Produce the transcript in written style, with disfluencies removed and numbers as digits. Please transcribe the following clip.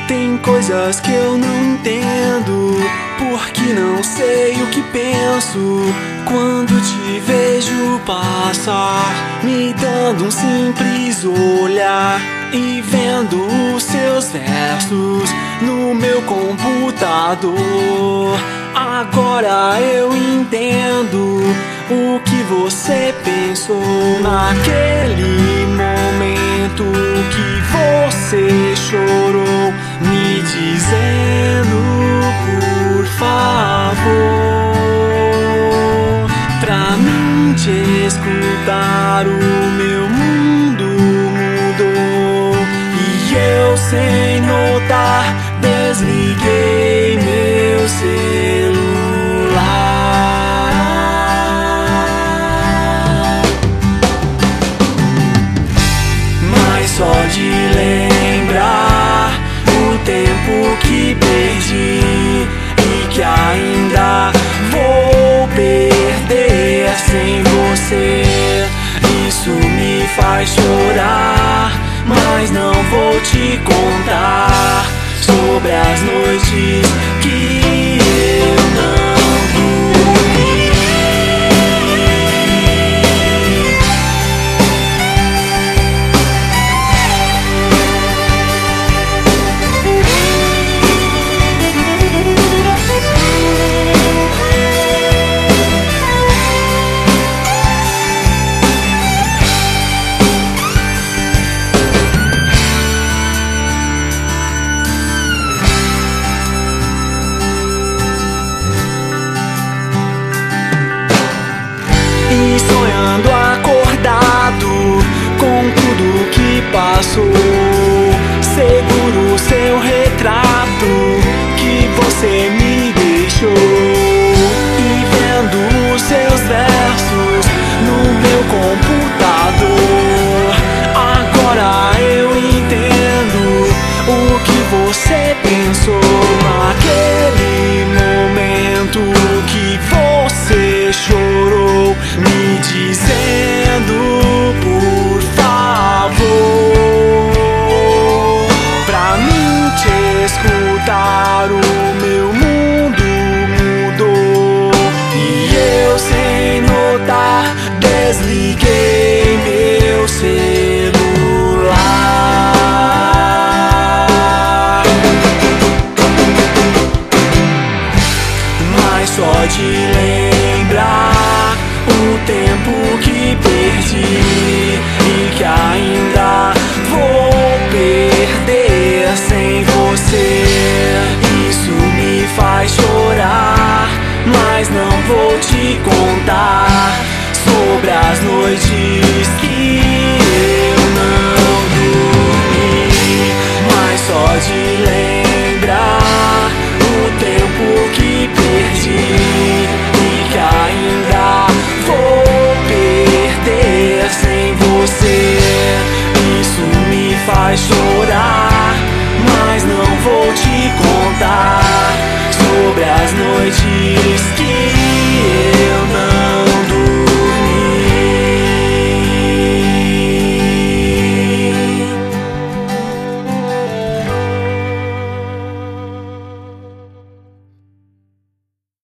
Tem coisas que eu não entendo, porque não sei o que penso quando te vejo passar, me dando um simples olhar e vendo os seus versos no meu computador. Agora eu entendo o que você pensou naquele momento que você chorou, me dizendo por favor. Pra mim te escutar, o meu mundo mudou e eu, sem notar, desliguei meu celular. Mas só de lembrar o tempo que perdi e que ainda vou perder sem você, isso me faz chorar. Mas não vou te contar sobre as noites que